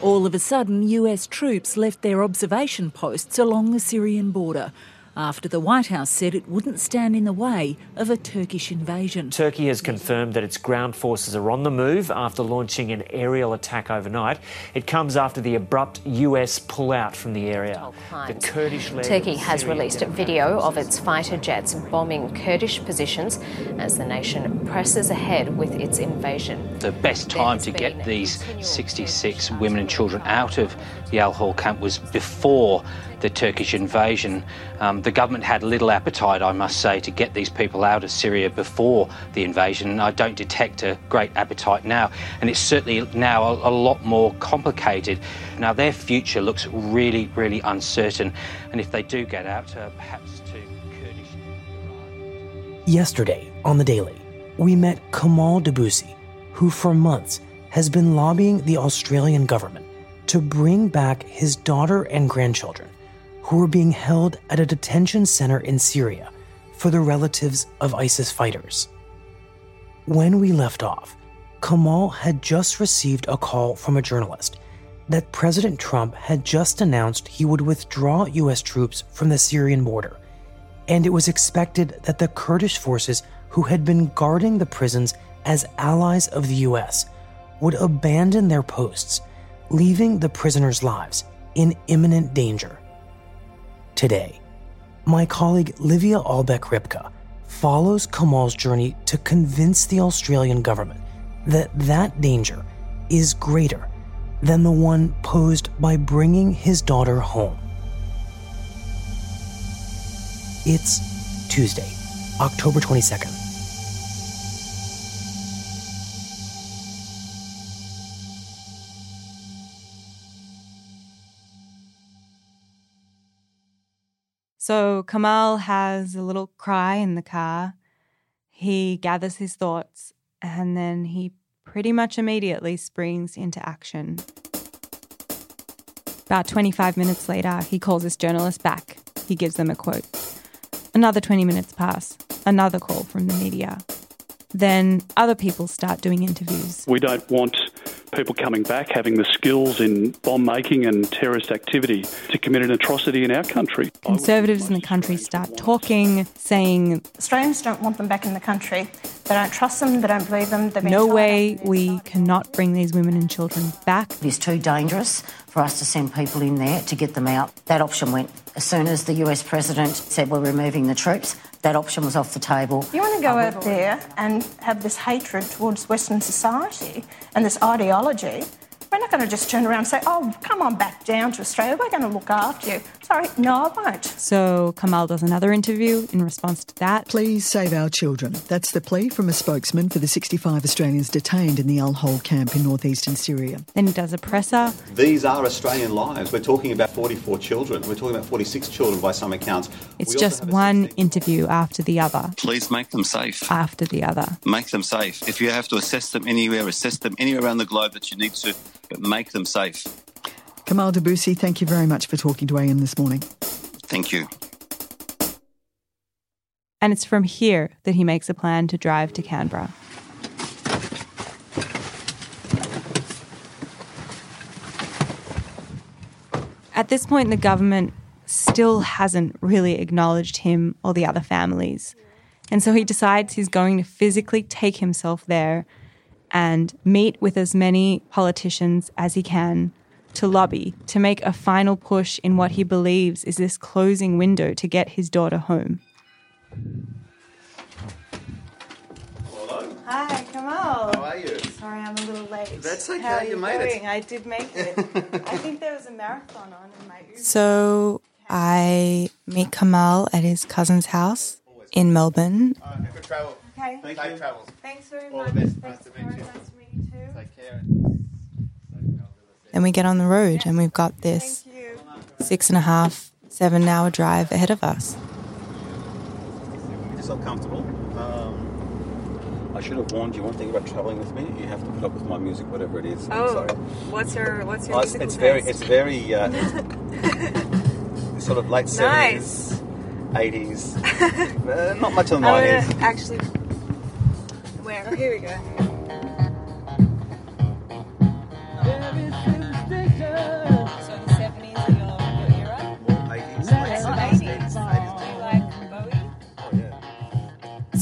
All of a sudden, US troops left their observation posts along the Syrian border after the White House said it wouldn't stand in the way of a Turkish invasion. Turkey has confirmed that its ground forces are on the move after launching an aerial attack overnight. It comes after the abrupt US pullout from the area. The Kurdish-led Turkey has released a video of its fighter jets bombing Kurdish positions as the nation presses ahead with its invasion. The best time to get these 66 women and children out of the Al-Hol camp was before the Turkish invasion. The government had little appetite, I must say, to get these people out of Syria before the invasion. I don't detect a great appetite now, and it's certainly now a lot more complicated. Now, their future looks really, really uncertain, and if they do get out, perhaps to Kurdish. Yesterday, on The Daily, we met Kamal Debussy, who for months has been lobbying the Australian government to bring back his daughter and grandchildren who were being held at a detention center in Syria for the relatives of ISIS fighters. When we left off, Kamal had just received a call from a journalist that President Trump had just announced he would withdraw US troops from the Syrian border, and it was expected that the Kurdish forces who had been guarding the prisons as allies of the US would abandon their posts, leaving the prisoners' lives in imminent danger. Today, my colleague Livia Albeck-Ripka follows Kamal's journey to convince the Australian government that that danger is greater than the one posed by bringing his daughter home. It's Tuesday, October 22nd. So Kamal has a little cry in the car. He gathers his thoughts and then he pretty much immediately springs into action. About 25 minutes later, he calls his journalist back. He gives them a quote. Another 20 minutes pass. Another call from the media. Then other people start doing interviews. We don't want people coming back having the skills in bomb making and terrorist activity to commit an atrocity in our country. Conservatives in the country start talking, saying Australians don't want them back in the country. They don't trust them, they don't believe them. No way, we cannot bring these women and children back. It's too dangerous for us to send people in there to get them out. That option went. As soon as the US president said we're removing the troops, that option was off the table. You want to go over there and have this hatred towards Western society and this ideology. We're not going to just turn around and say, oh, come on back down to Australia, we're going to look after you. Sorry, no, I won't. So Kamal does another interview in response to that. Please save our children. That's the plea from a spokesman for the 65 Australians detained in the Al-Hol camp in northeastern Syria. Then he does a presser. These are Australian lives. We're talking about 44 children. We're talking about 46 children by some accounts. It's just one interview after the other. Please make them safe. After the other. Make them safe. If you have to assess them anywhere around the globe that you need to, but make them safe. Kamal Debussy, thank you very much for talking to AM this morning. Thank you. And it's from here that he makes a plan to drive to Canberra. At this point, the government still hasn't really acknowledged him or the other families. And so he decides he's going to physically take himself there and meet with as many politicians as he can to lobby, to make a final push in what he believes is this closing window to get his daughter home. Hello. Hi, Kamal. How are you? Sorry, I'm a little late. That's okay, How are you made it. I did make it. I think there was a marathon on in my Uber. So I meet Kamal at his cousin's house in Melbourne. All right, good travel. Okay. Safe travels. Thanks very All much. the best. Thanks Nice to meet you. Nice to meet you too. Take care. Then we get on the road and we've got this 6.5, 7-hour drive ahead of us. Make yourself comfortable. I should have warned you one thing about travelling with me. You have to put up with my music, whatever it is. Oh, sorry. what's your musical it's very sort of late 70s, 80s. Not much of the 90s. Actually, where? Oh, here we go.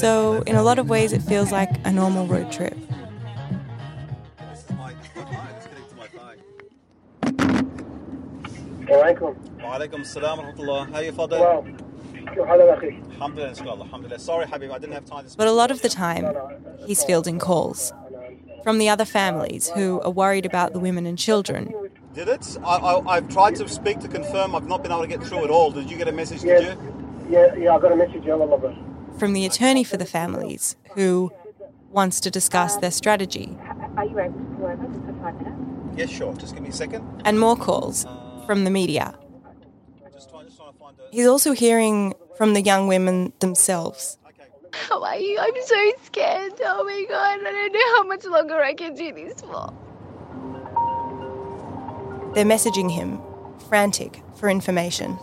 So, in a lot of ways, it feels like a normal road trip. Walaikum salam wa rahmatullah. How are you, Fadil? Alhamdulillah. Sorry, Habib, I didn't have time to... But a lot of the time, he's fielding calls from the other families who are worried about the women and children. Did it? I've tried to speak to confirm. I've not been able to get through at all. Did you get a message, did you? Yeah, I got a message. I love it. From the attorney for the families who wants to discuss their strategy. Are you able to go over just for 5 minutes? Yes, sure. Just give me a second. And more calls from the media. He's also hearing from the young women themselves. How are you? I'm so scared. Oh my God, I don't know how much longer I can do this for. They're messaging him, frantic for information.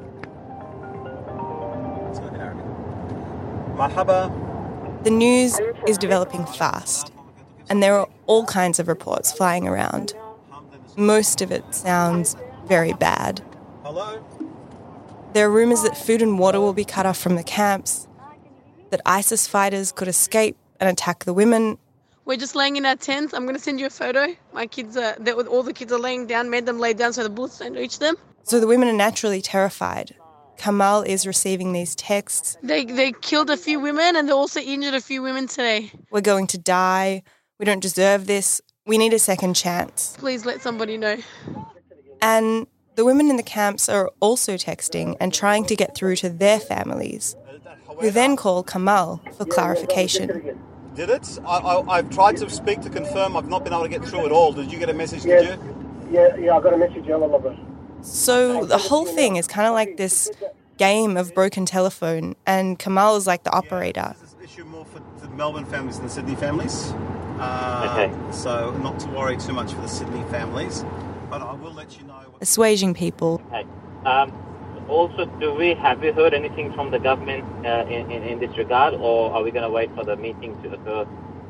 Marhaba. The news is developing fast, and there are all kinds of reports flying around. Most of it sounds very bad. Hello? There are rumours that food and water will be cut off from the camps, that ISIS fighters could escape and attack the women. We're just laying in our tents. I'm going to send you a photo. My kids all the kids are laying down, made them lay down so the bullets don't reach them. So the women are naturally terrified. Kamal is receiving these texts. They killed a few women and they also injured a few women today. We're going to die. We don't deserve this. We need a second chance. Please let somebody know. And the women in the camps are also texting and trying to get through to their families, who then call Kamal for clarification. Did it? I've tried to speak to confirm. I've not been able to get through at all. Did you get a message, did you? Yeah, I got a message. I love it. So the whole thing is kind of like this game of broken telephone, and Kamal is like the operator. This is an issue more for the Melbourne families than the Sydney families. Okay. So not to worry too much for the Sydney families, but I will let you know. Assuaging people. Okay. Also, have we heard anything from the government in this regard, or are we going to wait for the meeting to occur?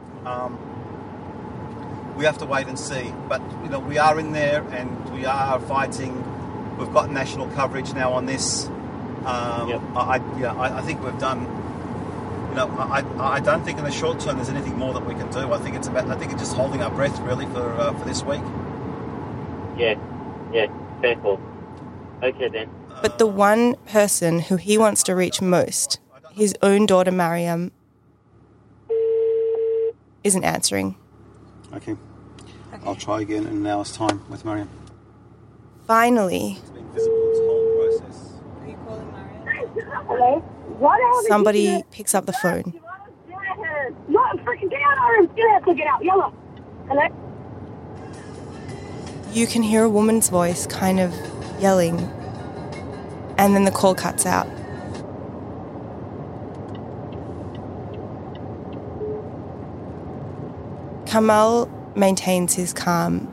We have to wait and see. But, we are in there and we are fighting. We've got national coverage now on this. Yep. I think we've done... I don't think in the short term there's anything more that we can do. I think it's just holding our breath, really, for this week. Yeah, fair call. Okay, then. But the one person who he wants to reach most, his own daughter Mariam, isn't answering. Okay. I'll try again in an hour's time with Mariam. Finally, It's been visible this whole process. are you calling Mariam? Hello? Somebody picks up the phone. No, freaking get out of our room. Get out. Yellow. Hello? You can hear a woman's voice kind of yelling, and then the call cuts out. Kamal maintains his calm.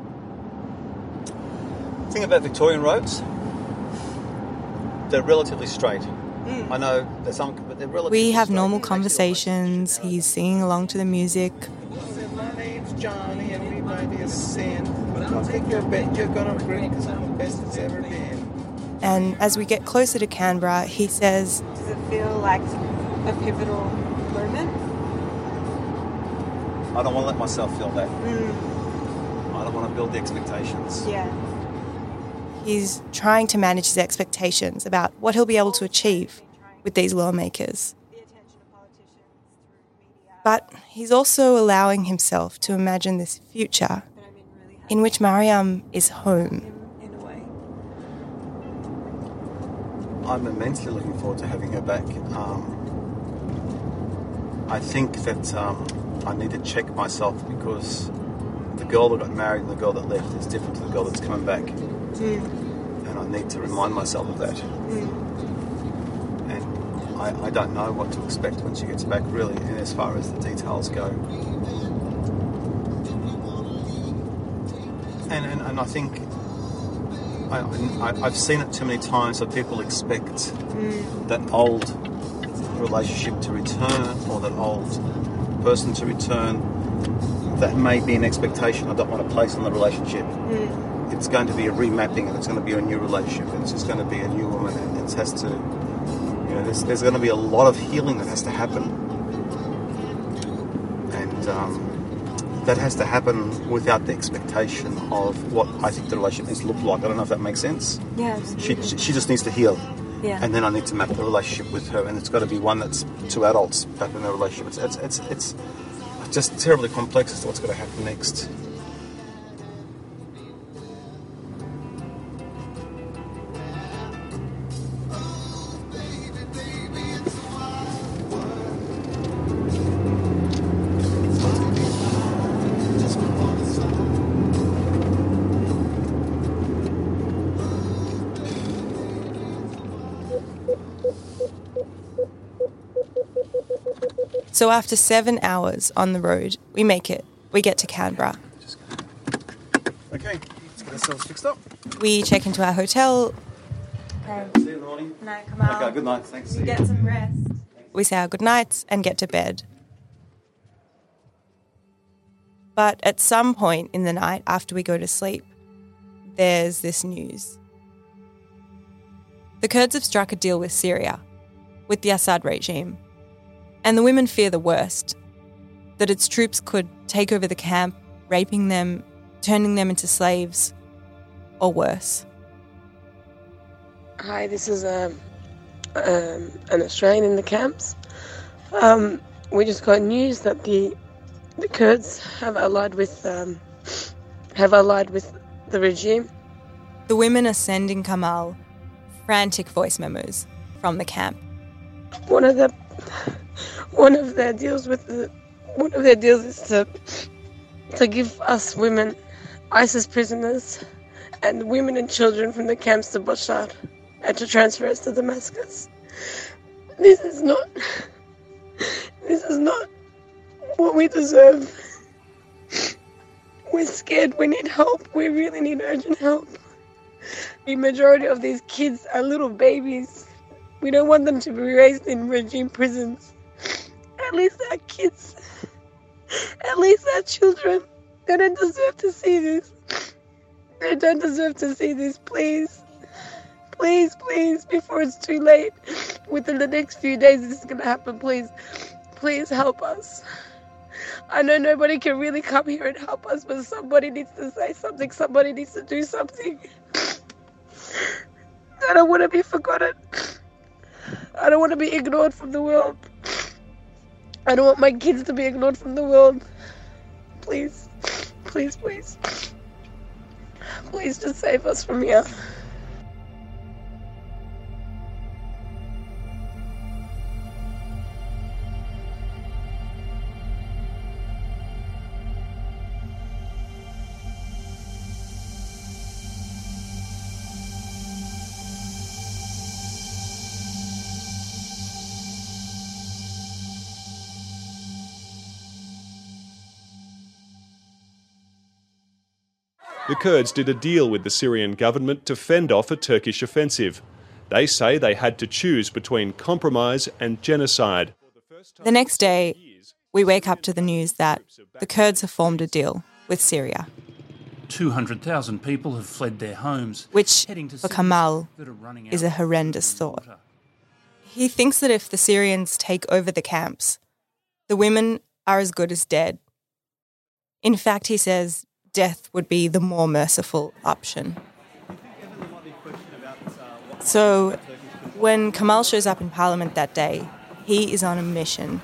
The thing about Victorian roads, they're relatively straight. I know there's some, but they're relatively We have straight. normal conversations. He's singing along to the music. My name's Johnny, everybody is saying, I'll take your bet you're gonna bring, because I'm the best it's ever been. And as we get closer to Canberra, he says, Does it feel like a pivotal moment? I don't want to let myself feel that. I don't want to build the expectations. Yeah. he's trying to manage his expectations about what he'll be able to achieve with these lawmakers. But he's also allowing himself to imagine this future in which Mariam is home. I'm immensely looking forward to having her back. I think that I need to check myself because the girl that got married and the girl that left is different to the girl that's coming back. And I need to remind myself of that. And I don't know what to expect when she gets back, really, and as far as the details go. And I think I've seen it too many times that people expect that old relationship to return or that old person to return. That may be an expectation I don't want to place on the relationship. It's going to be a remapping and it's going to be a new relationship and it's just going to be a new woman and it has to, there's going to be a lot of healing that has to happen that has to happen without the expectation of what I think the relationship needs to look like. I don't know if that makes sense. Yeah. She just needs to heal. Yeah. And then I need to map the relationship with her, and it's got to be one that's two adults back in their relationship. It's just terribly complex as to what's going to happen next. So after 7 hours on the road, we make it. We get to Canberra. Okay, let's get ourselves fixed up. We check into our hotel. Okay. See you in the morning. Good night, Kamal. Okay, good night. Thanks. You get some rest. We say our good nights and get to bed. But at some point in the night after we go to sleep, there's this news. The Kurds have struck a deal with Syria, with the Assad regime. And the women fear the worst, that its troops could take over the camp, raping them, turning them into slaves, or worse. Hi, this is an Australian in the camps. We just got news that the Kurds have allied with the regime. The women are sending Kamal frantic voice memos from the camp. One of their deals is to give us women, ISIS prisoners, and women and children from the camps to Bashar, and to transfer us to Damascus. This is not what we deserve. We're scared. We need help. We really need urgent help. The majority of these kids are little babies. We don't want them to be raised in regime prisons. At least our kids, at least our children, they don't deserve to see this. They don't deserve to see this, please. Please, please, before it's too late. Within the next few days this is going to happen, please. Please help us. I know nobody can really come here and help us, but somebody needs to say something. Somebody needs to do something. I don't want to be forgotten. I don't want to be ignored from the world. I don't want my kids to be ignored from the world. Please, please, please. Please just save us from here. The Kurds did a deal with the Syrian government to fend off a Turkish offensive. They say they had to choose between compromise and genocide. The next day, we wake up to the news that the Kurds have formed a deal with Syria. 200,000 people have fled their homes, which, for Kamal, is a horrendous thought. He thinks that if the Syrians take over the camps, the women are as good as dead. In fact, he says death would be the more merciful option. So, when Kamal shows up in Parliament that day, he is on a mission.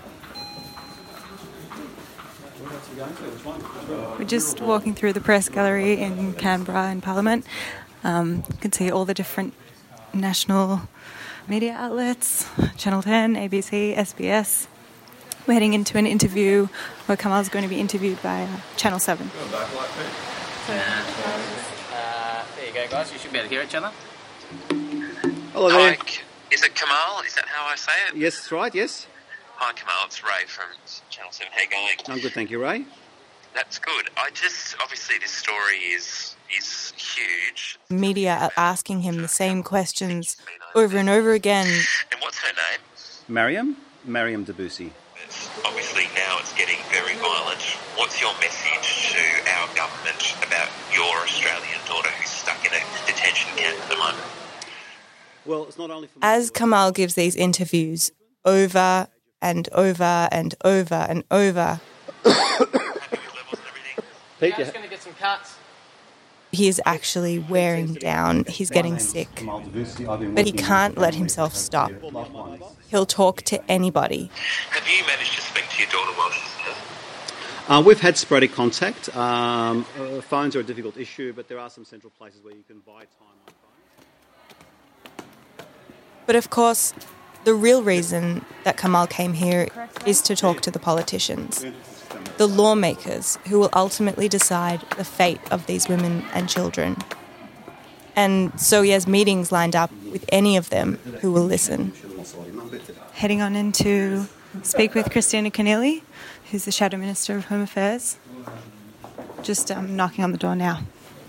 We're just walking through the press gallery in Canberra in Parliament. You can see all the different national media outlets, Channel 10, ABC, SBS. We're heading into an interview where Kamal's going to be interviewed by Channel 7. There you go, guys. You should be able to hear each other. Hello there. Hi, is it Kamal? Is that how I say it? Yes, that's right, yes. Hi, Kamal. It's Ray from Channel 7. How you going? I'm good, thank you, Ray. That's good. Obviously this story is huge. Media are asking him the same questions over and over again. And what's her name? Mariam Debussy. Obviously now it's getting very violent. What's your message to our government about your Australian daughter who's stuck in a detention camp at the moment? Well, it's not only for As Kamal gives these interviews over and over and over and over, Pete, just going to get some cuts. He is actually wearing down, he's getting sick, but he can't let himself stop. He'll talk to anybody. Have you managed to speak to your daughter while she's there? We've had sporadic contact. Phones are a difficult issue, but there are some central places where you can buy time on phone. But of course, the real reason that Kamal came here is to talk to the politicians, the lawmakers who will ultimately decide the fate of these women and children. And so he has meetings lined up with any of them who will listen. Heading on in to speak with Kristina Keneally, who's the Shadow Minister of Home Affairs. Just knocking on the door now.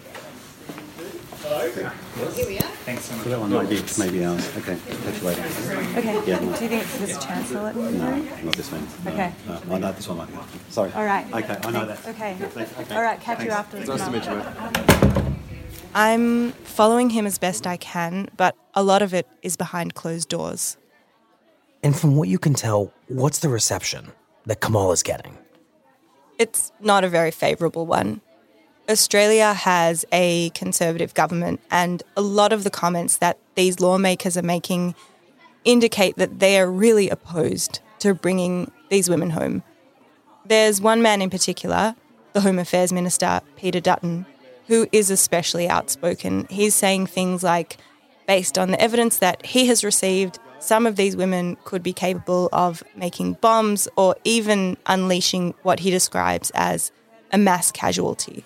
Here we are. Thanks so much. That one might be ours. Okay, catch you later. Okay. Yeah, Do you think there's a chance they'll let me No, know? not this one. No. Okay. No, no, this one might be. Sorry. All right. Okay, I know that. Okay. Okay. All right, catch you Thanks. after. Nice to meet you. I'm following him as best I can, but a lot of it is behind closed doors. And from what you can tell, what's the reception that Kamal is getting? It's not a very favourable one. Australia has a conservative government, and a lot of the comments that these lawmakers are making indicate that they are really opposed to bringing these women home. There's one man in particular, the Home Affairs Minister, Peter Dutton, who is especially outspoken. He's saying things like, based on the evidence that he has received, some of these women could be capable of making bombs or even unleashing what he describes as a mass casualty.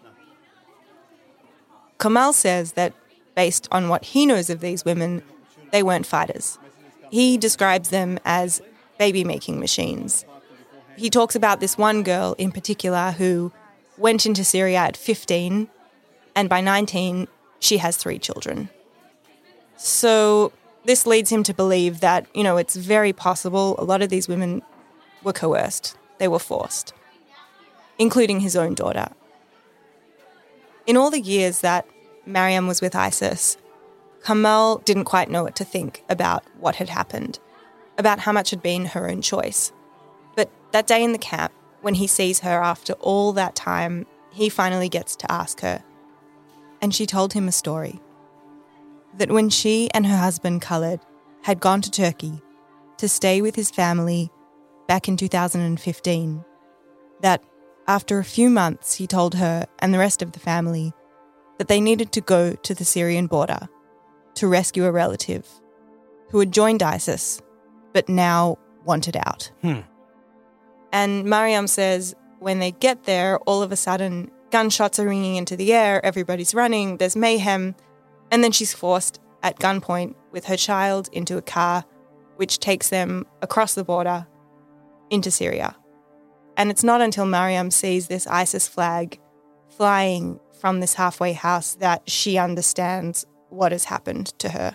Kamal says that, based on what he knows of these women, they weren't fighters. He describes them as baby-making machines. He talks about this one girl in particular who went into Syria at 15, and by 19, she has 3 children. So this leads him to believe that, it's very possible a lot of these women were coerced. They were forced, including his own daughter. In all the years that Mariam was with ISIS, Kamal didn't quite know what to think about what had happened, about how much had been her own choice. But that day in the camp, when he sees her after all that time, he finally gets to ask her. And she told him a story. That when she and her husband Khaled had gone to Turkey to stay with his family back in 2015, that after a few months he told her and the rest of the family that they needed to go to the Syrian border to rescue a relative who had joined ISIS but now wanted out. And Mariam says when they get there, all of a sudden gunshots are ringing into the air, everybody's running, there's mayhem, and then she's forced at gunpoint with her child into a car which takes them across the border into Syria. And it's not until Mariam sees this ISIS flag flying from this halfway house that she understands what has happened to her.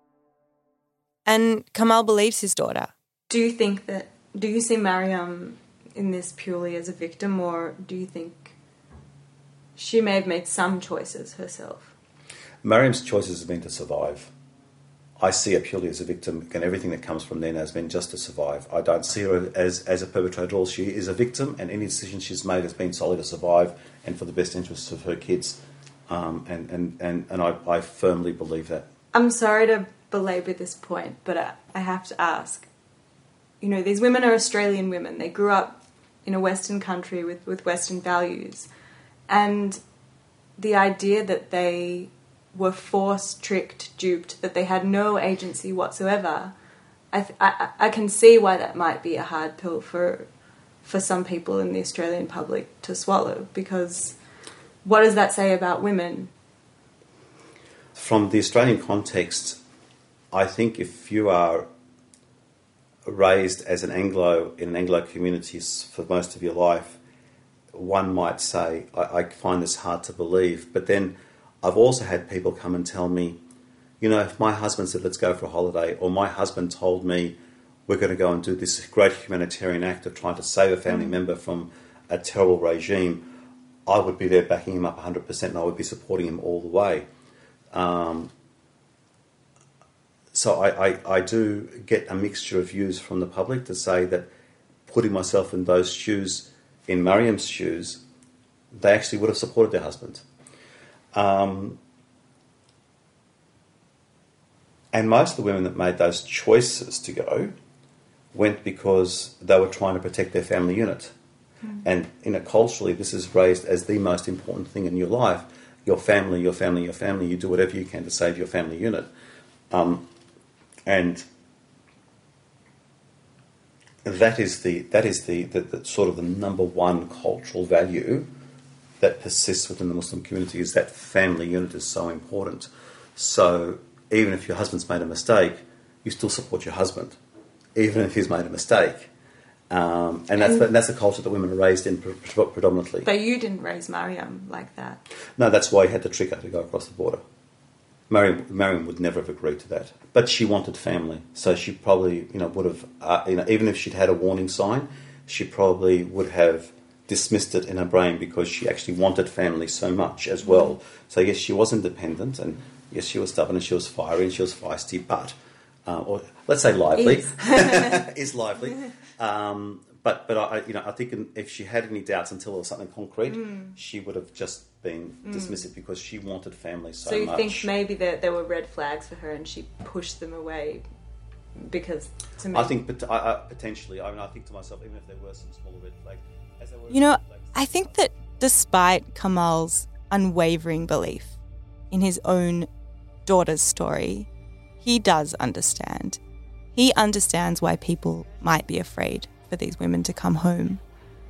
And Kamal believes his daughter. Do you see Mariam in this purely as a victim, or do you think she may have made some choices herself? Mariam's choices have been to survive. I see her purely as a victim, and everything that comes from then has been just to survive. I don't see her as a perpetrator at all. She is a victim, and any decision she's made has been solely to survive and for the best interests of her kids. And I firmly believe that. I'm sorry to belabor this point, but I have to ask. These women are Australian women. They grew up in a Western country with Western values. And the idea that they were forced, tricked, duped, that they had no agency whatsoever, I can see why that might be a hard pill for some people in the Australian public to swallow, because what does that say about women? From the Australian context, I think if you are raised as in an Anglo community for most of your life, one might say, I find this hard to believe. But then I've also had people come and tell me, if my husband said, let's go for a holiday, or my husband told me, we're going to go and do this great humanitarian act of trying to save a family member from a terrible regime, I would be there backing him up 100%, and I would be supporting him all the way. So I do get a mixture of views from the public to say that putting myself in those shoes in Mariam's shoes, they actually would have supported their husband. And most of the women that made those choices to go went because they were trying to protect their family unit. And culturally, this is raised as the most important thing in your life. Your family, your family, your family. You do whatever you can to save your family unit. And that is the sort of the number one cultural value that persists within the Muslim community, is that family unit is so important. So even if your husband's made a mistake, you still support your husband, even if he's made a mistake. And that's the culture that women are raised in predominantly. But you didn't raise Mariam like that. No, that's why he had to trick her to go across the border. Mariam would never have agreed to that. But she wanted family, so she probably would have, even if she'd had a warning sign, she probably would have dismissed it in her brain because she actually wanted family so much as well. So yes, she was independent, and yes, she was stubborn, and she was fiery, and she was feisty, but, or let's say lively, is lively. But I think if she had any doubts until there was something concrete, she would have just been dismissive because she wanted family so much. So you think maybe that there were red flags for her and she pushed them away because to me... I think potentially. I think to myself, even if there were some smaller red flags... I think that despite Kamal's unwavering belief in his own daughter's story, he does understand. He understands why people might be afraid for these women to come home.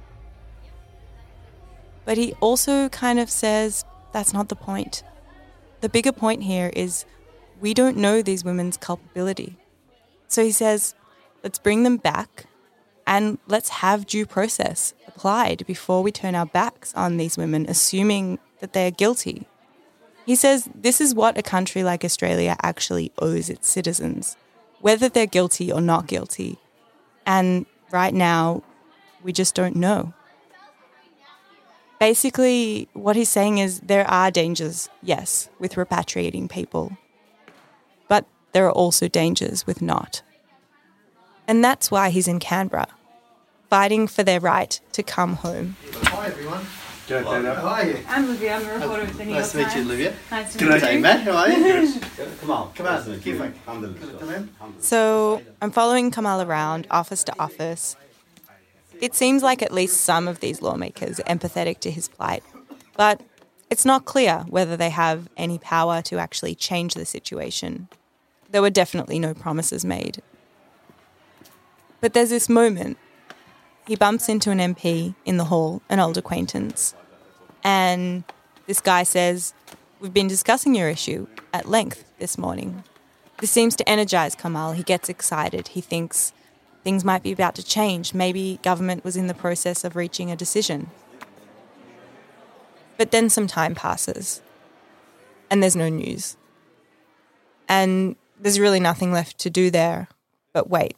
But he also kind of says that's not the point. The bigger point here is we don't know these women's culpability. So he says, let's bring them back and let's have due process applied before we turn our backs on these women, assuming that they're guilty. He says this is what a country like Australia actually owes its citizens, whether they're guilty or not guilty. And right now, we just don't know. Basically, what he's saying is there are dangers, yes, with repatriating people. But there are also dangers with not. And that's why he's in Canberra, fighting for their right to come home. Hi, everyone. How are you? I'm Olivia. I'm a reporter with the New York Times. Nice to meet you, Olivia. Nice to meet you. Matt. How are you? Come on. Come in. So I'm following Kamal around, office to office. It seems like at least some of these lawmakers are empathetic to his plight, but it's not clear whether they have any power to actually change the situation. There were definitely no promises made. But there's this moment. He bumps into an MP in the hall, an old acquaintance, and this guy says, "We've been discussing your issue at length this morning." This seems to energise Kamal. He gets excited. He thinks things might be about to change. Maybe government was in the process of reaching a decision. But then some time passes, and there's no news. And there's really nothing left to do there but wait.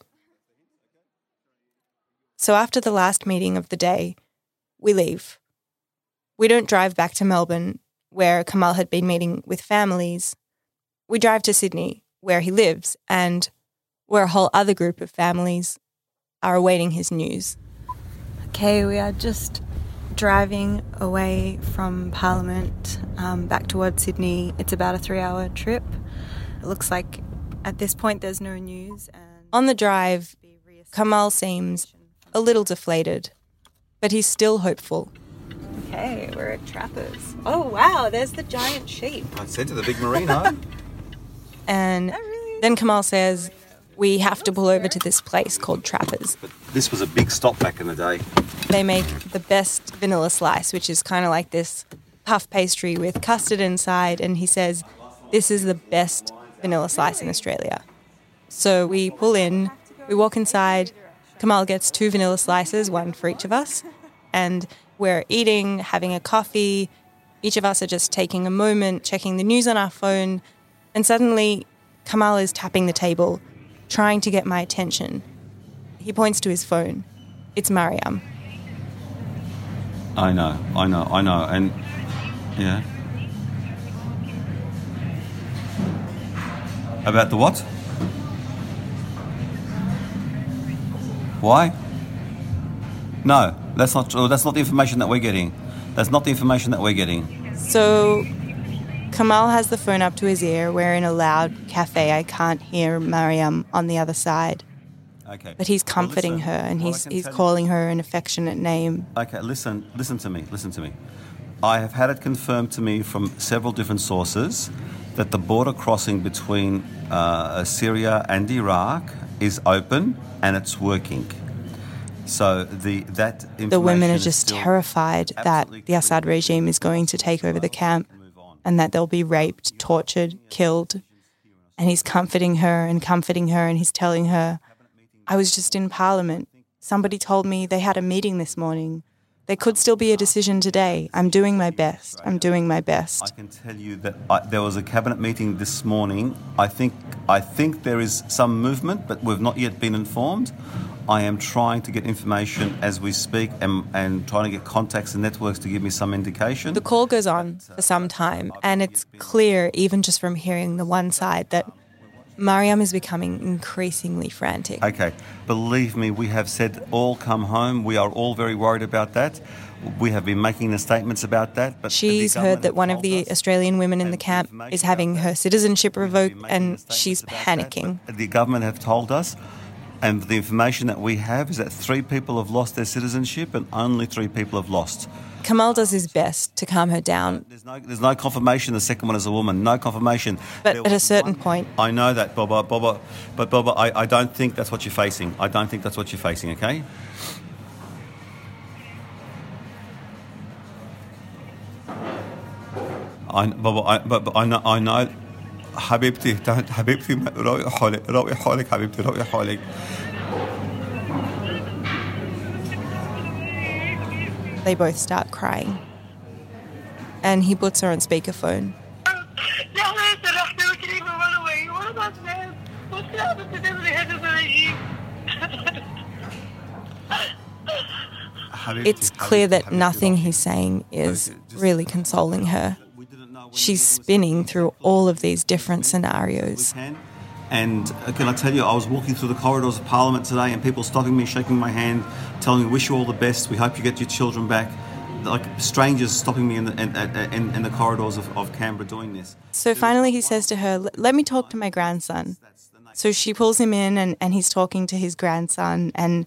So after the last meeting of the day, we leave. We don't drive back to Melbourne, where Kamal had been meeting with families. We drive to Sydney, where he lives, and where a whole other group of families are awaiting his news. Okay, we are just driving away from Parliament back towards Sydney. It's about a 3-hour trip. It looks like at this point there's no news. And on the drive, Kamal seems a little deflated, but he's still hopeful. Okay, we're at Trappers. Oh, wow, there's the giant sheep. I said to the big merino. And then Kamal says, we have to pull over to this place called Trappers. But this was a big stop back in the day. They make the best vanilla slice, which is kind of like this puff pastry with custard inside, and he says, this is the best vanilla slice in Australia. So we pull in, we walk inside, Kamal gets 2 vanilla slices, one for each of us, and we're eating, having a coffee. Each of us are just taking a moment, checking the news on our phone, and suddenly Kamal is tapping the table, trying to get my attention. He points to his phone. It's Mariam. I know, and yeah. About the what? Why? No. That's not true. That's not the information that we're getting. So Kamal has the phone up to his ear. We're in a loud cafe. I can't hear Mariam on the other side. Okay. But he's comforting her and he's calling her an affectionate name. Okay, listen to me. I have had it confirmed to me from several different sources that the border crossing between Syria and Iraq is open and it's working. So the women are just terrified that the Assad regime is going to take over the camp and that they'll be raped, tortured, killed. And he's comforting her and he's telling her, I was just in Parliament. Somebody told me they had a meeting this morning. There could still be a decision today. I'm doing my best. I can tell you that there was a cabinet meeting this morning. I think there is some movement, but we've not yet been informed. I am trying to get information as we speak and trying to get contacts and networks to give me some indication. The call goes on for some time, and it's clear, even just from hearing the one side, that Mariam is becoming increasingly frantic. Okay, believe me, we have said all come home. We are all very worried about that. We have been making the statements about that. But she's heard that one of the Australian women in the camp is having her citizenship revoked, and she's panicking. The government have told us, and the information that we have is that 3 people have lost their citizenship and only 3 people have lost. Kamal does his best to calm her down. There's no confirmation the second one is a woman, no confirmation. But at a certain point... I know that, Boba, I don't think that's what you're facing. Okay? I know. حبيبتي روي حالك حبيبتي روي حالك. They both start crying. And he puts her on speakerphone. It's clear that nothing he's saying is really consoling her. She's spinning through all of these different scenarios. And can I tell you, I was walking through the corridors of Parliament today and people stopping me, shaking my hand, telling me, wish you all the best, we hope you get your children back. Like strangers stopping me in the corridors of Canberra doing this. So finally he says to her, let me talk to my grandson. So she pulls him in and he's talking to his grandson, and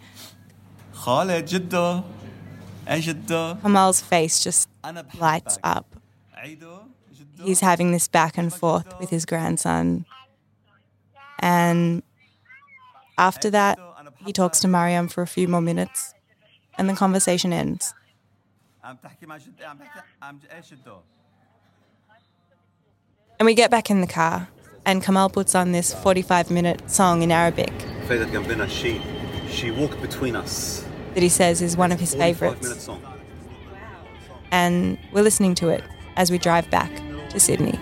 Kamal's face just lights up. He's having this back and forth with his grandson. And after that, he talks to Mariam for a few more minutes and the conversation ends. And we get back in the car and Kamal puts on this 45-minute song in Arabic She walked between us. That he says is one of his favourites. And we're listening to it as we drive back to Sydney.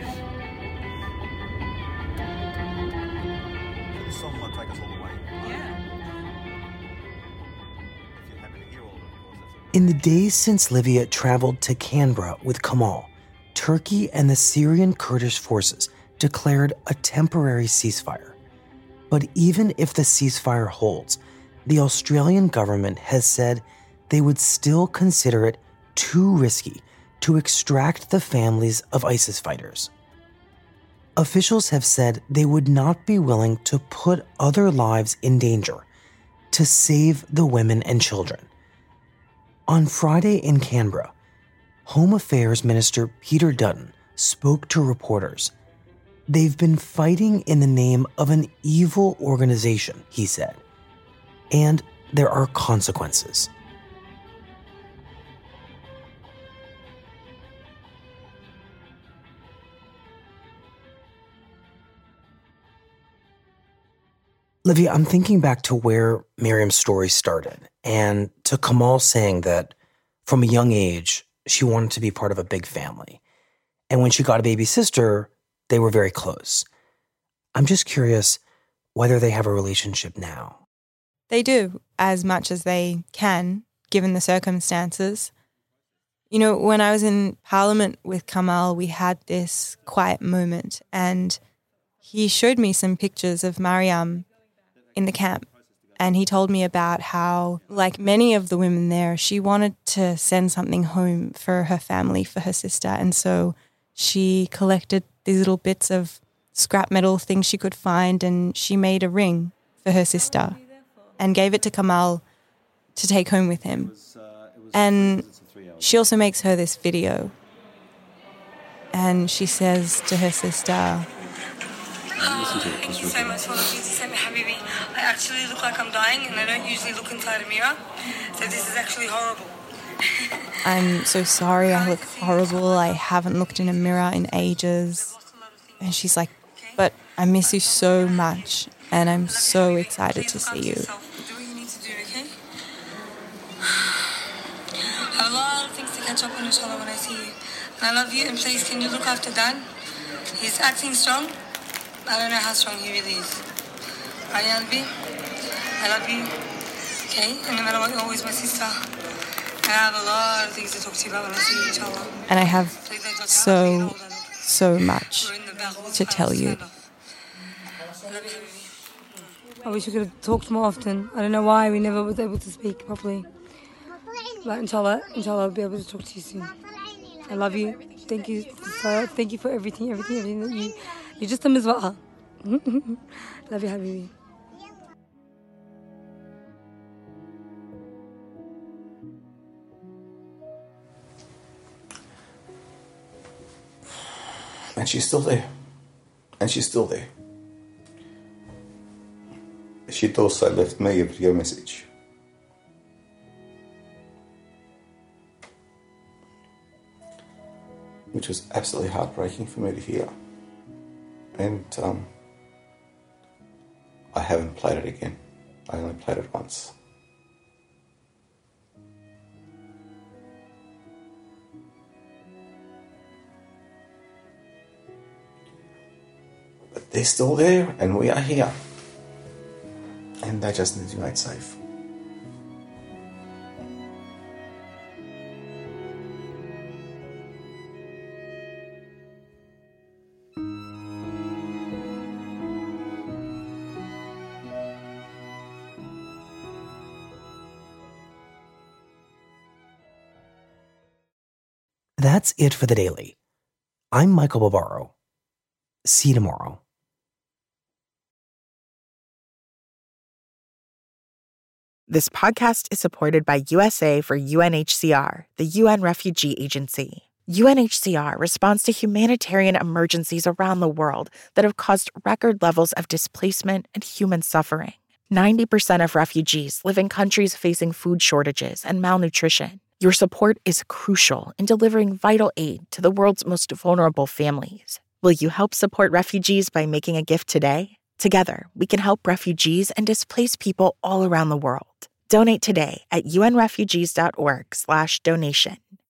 In the days since Livia traveled to Canberra with Kamal, Turkey and the Syrian Kurdish forces declared a temporary ceasefire. But even if the ceasefire holds, the Australian government has said they would still consider it too risky to extract the families of ISIS fighters. Officials have said they would not be willing to put other lives in danger to save the women and children. On Friday in Canberra, Home Affairs Minister Peter Dutton spoke to reporters. They've been fighting in the name of an evil organization, he said, and there are consequences. Livia, I'm thinking back to where Miriam's story started and to Kamal saying that from a young age, she wanted to be part of a big family. And when she got a baby sister, they were very close. I'm just curious whether they have a relationship now. They do, as much as they can, given the circumstances. You know, when I was in Parliament with Kamal, we had this quiet moment and he showed me some pictures of Mariam in the camp. And he told me about how, like many of the women there, she wanted to send something home for her family, for her sister. And so she collected these little bits of scrap metal things she could find, and she made a ring for her sister and gave it to Kamal to take home with him. And she also makes her this video. And she says to her sister, Thank you so much for looking to send me, Habibi. I actually look like I'm dying, and I don't usually look inside a mirror, so this is actually horrible. I'm so sorry, I look horrible. I haven't looked in a mirror in ages. And she's like, but I miss you so much, and I'm so excited to see you. Do what you need to do, okay? I have a lot of things to catch up on, inshallah, when I see you. And I love you, and please, can you look after Dad? He's acting strong. I don't know how strong he really is. Right, Albi? I love you. Okay? And no matter what, you're always my sister. And I have a lot of things to talk to you about when I see you, inshallah. And I have so much to tell you. I wish we could have talked more often. I don't know why we never was able to speak properly. But inshallah, I'll be able to talk to you soon. I love you. Thank you for everything that you're just a mizwa'a. Love you, Habibi. And she's still there. And she's still there. She'd also left me a video message. Which was absolutely heartbreaking for me to hear. And I haven't played it again. I only played it once. But they're still there, and we are here. And they just need to be made safe. That's it for the Daily. I'm Michael Barbaro. See you tomorrow. This podcast is supported by USA for UNHCR, the UN Refugee Agency. UNHCR responds to humanitarian emergencies around the world that have caused record levels of displacement and human suffering. 90% of refugees live in countries facing food shortages and malnutrition. Your support is crucial in delivering vital aid to the world's most vulnerable families. Will you help support refugees by making a gift today? Together, we can help refugees and displaced people all around the world. Donate today at unrefugees.org/donation.